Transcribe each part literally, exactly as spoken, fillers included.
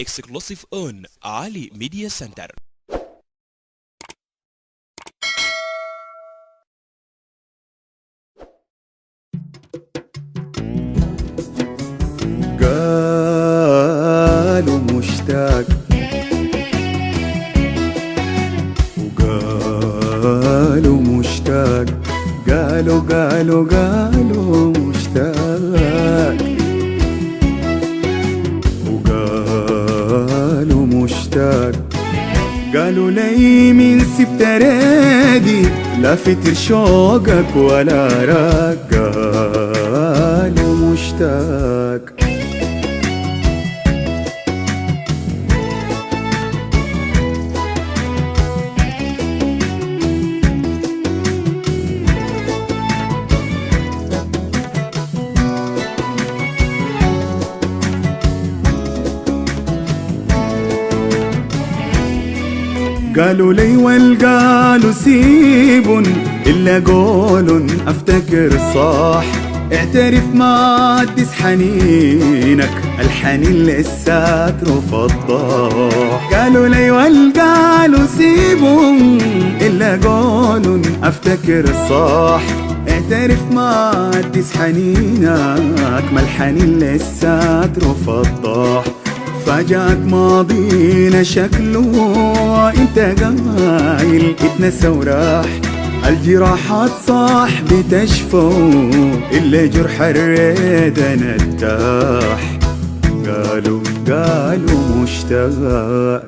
exclusive on Ali Media Center. قالوا مشتاق وقالوا مشتاق قالوا قالوا قالوا مشتاق وقالوا مشتاق قالوا لي من سبت ريدي لا فتر شوقك ولا راق قالوا مشتاق قالوا لي والقالوا سيبن إلا قولن أفتكر صح اعترف ما تدس حنينك الحنين لسات رفضاح قالوا لي والقالوا سيبن إلا قولن أفتكر صح اعترف ما تدس حنينك ما الحنين لسات رفضاح فجأك ماضينا شكله انت قايل اتنسى وراح الجراحات صاح بتشفو اللي جرح الريد نتاح قالوا قالوا مشتاق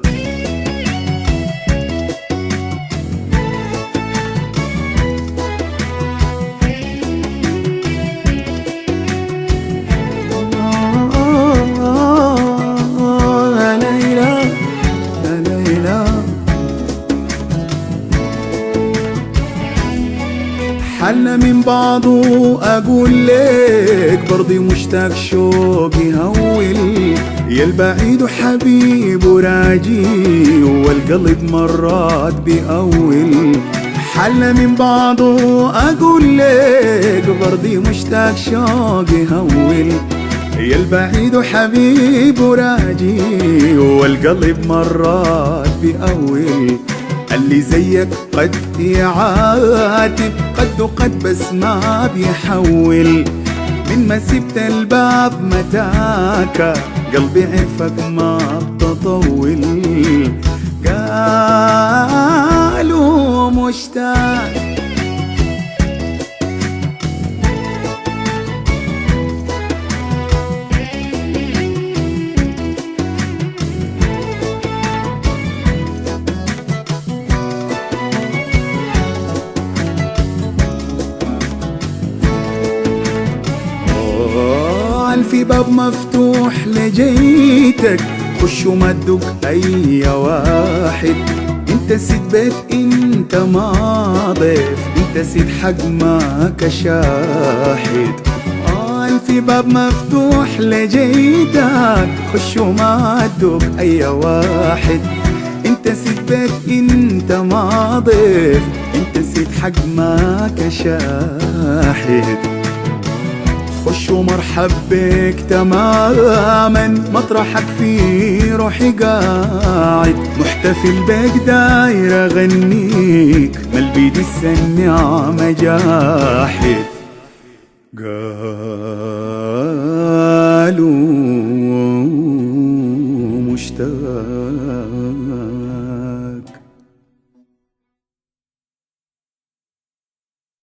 حلنا من بعضه أقول لك برضي مشتاق شوقي هول يا البعيد حبيب وراجي والقلب مرات بأول حلنا من بعضه أقول لك برضي مشتاق شوقي هول يا البعيد حبيب وراجي والقلب مرات بأول اللي زيك قد يعاتب قد وقد بس ما بيحول من ما سبت الباب متاكا قلبي عرفك ما بتطول قالوا مشتاق في باب مفتوح لجيتك خش وما تدق اي واحد انت سيد بيت انت ما ضيف انت سيد حق ما كشاحد آه في باب مفتوح لجيتك خش وما تدق اي واحد انت سيد بيت انت ما ضيف انت سيد حق ما كشاحد خش ومرحب بك تماما مطرحك في روحي قاعد محتفل بك داير اغنيك مال بيدي السنعمة جاحد قالوا مشتاق